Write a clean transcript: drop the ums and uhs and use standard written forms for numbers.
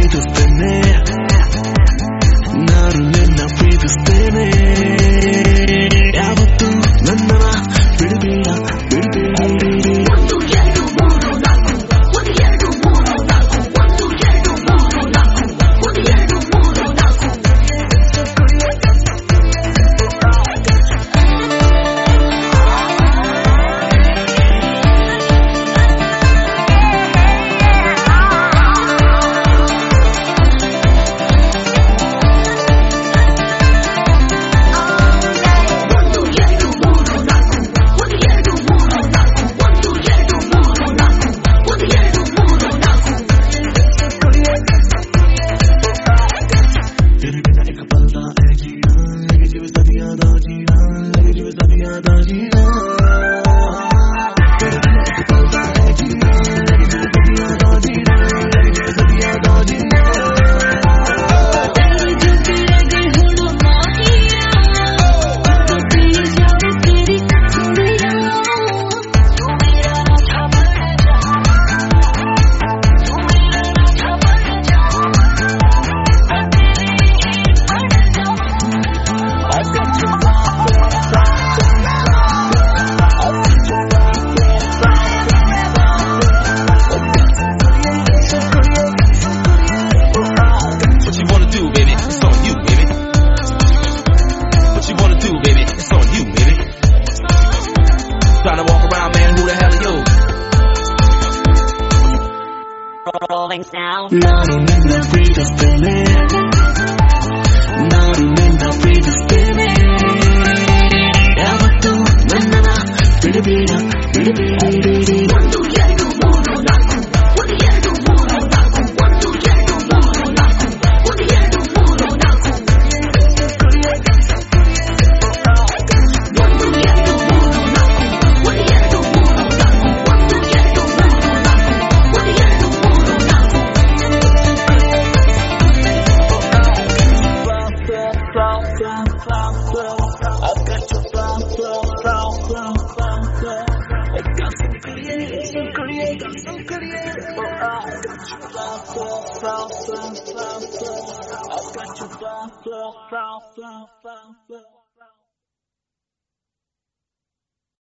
ಪ್ರೀತಿಸ್ತೇನೆ ನಾನು ನಿನ್ನ ಪ್ರೀತಿಸ್ತೇನೆ ಯಾವತ್ತೂ ನನ್ನ ಬಿಡಬೇಡ ನಾನು ನಿನ್ನ ಪ್ರೀತಿಸ್ತೇನೆ ನಾನು ನಿನ್ನ ಪ್ರೀತಿಸ್ತೇನೆ ಯಾವತ್ತೂ ನನ್ನನ್ನ ಬಿಡಬೇಡ ಒಂದು ಎರಡು ಮೂರು ನಾಲ್ಕು ಒಂದು ಎರಡು ಮೂರು ನಾಲ್ಕು ಒಂದು ಎರಡು ಮೂರು ನಾಲ್ಕು ಒಂದು ಎರಡು ಮೂರು ನಾಲ್ಕು ಒಂದು ಎರಡು ಮೂರು ನಾಲ್ಕು ಒಂದು ಎರಡು ಮೂರು ನಾಲ್ಕು ಒಂದು ಎರಡು ಮೂರು ನಾಲ್ಕು ಒಂದು ಎರಡು ಮೂರು ನಾಲ್ಕು I've got your flow. I've got some create. I've got your flow.